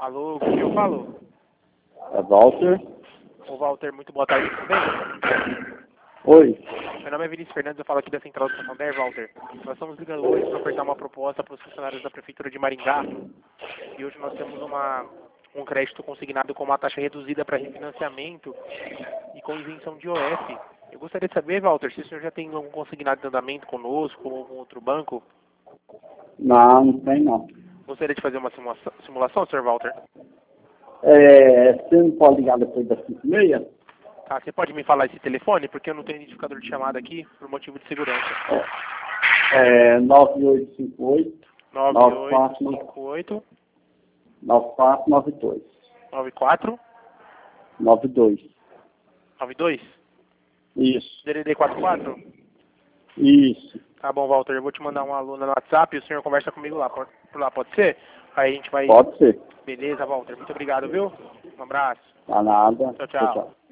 Alô, com quem eu falo? É Walter? Ô Walter, muito boa tarde, tudo bem? Oi. Meu nome é Vinícius Fernandes, eu falo aqui da Central do Santander, Walter. Nós estamos ligando hoje para ofertar uma proposta para os funcionários da Prefeitura de Maringá. E hoje nós temos um crédito consignado com uma taxa reduzida para refinanciamento e com isenção de IOF. Eu gostaria de saber, Walter, se o senhor já tem algum consignado de andamento conosco ou algum outro banco. Não tem não. Gostaria de fazer uma simulação, Sr. Walter? Você não pode ligar depois das 5h30? Tá, você pode me falar esse telefone? Porque eu não tenho identificador de chamada aqui, por motivo de segurança. 9858 9858 9492. 94 92. 92? Isso. DDD 44? Isso. Tá bom, Walter, eu vou te mandar uma aluna no WhatsApp e o senhor conversa comigo lá, por lá, pode ser? Aí a gente vai... Pode ser. Beleza, Walter, muito obrigado, viu? Um abraço. Tá nada. Tchau, tchau.